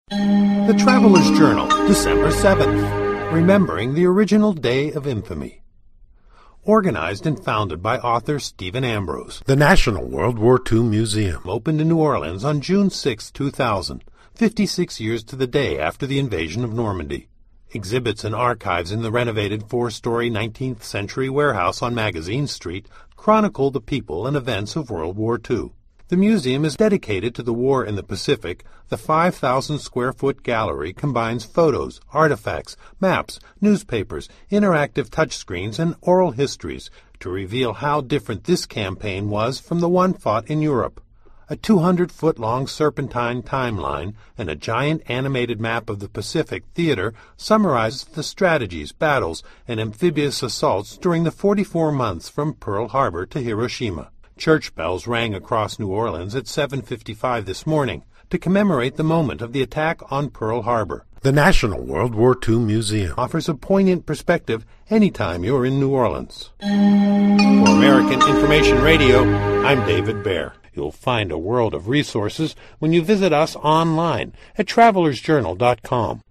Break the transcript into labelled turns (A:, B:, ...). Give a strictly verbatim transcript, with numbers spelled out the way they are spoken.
A: The Traveler's Journal, December seventh. Remembering the Original Day of Infamy. Organized and founded by author Stephen Ambrose. The National World War Two Museum opened in New Orleans on June sixth, two thousand, fifty-six years to the day after the invasion of Normandy. Exhibits and archives in the renovated four-story nineteenth century warehouse on Magazine Street chronicle the people and events of World War Two. The museum is dedicated to the war in the Pacific. The five thousand square foot gallery combines photos, artifacts, maps, newspapers, interactive touchscreens, and oral histories to reveal how different this campaign was from the one fought in Europe. A two hundred foot long serpentine timeline and a giant animated map of the Pacific theater summarizes the strategies, battles, and amphibious assaults during the forty-four months from Pearl Harbor to Hiroshima. Church bells rang across New Orleans at seven fifty-five this morning to commemorate the moment of the attack on Pearl Harbor. The National World War Two Museum offers a poignant perspective anytime you're in New Orleans. For American Information Radio, I'm David Baer. You'll find a world of resources when you visit us online at travelers journal dot com.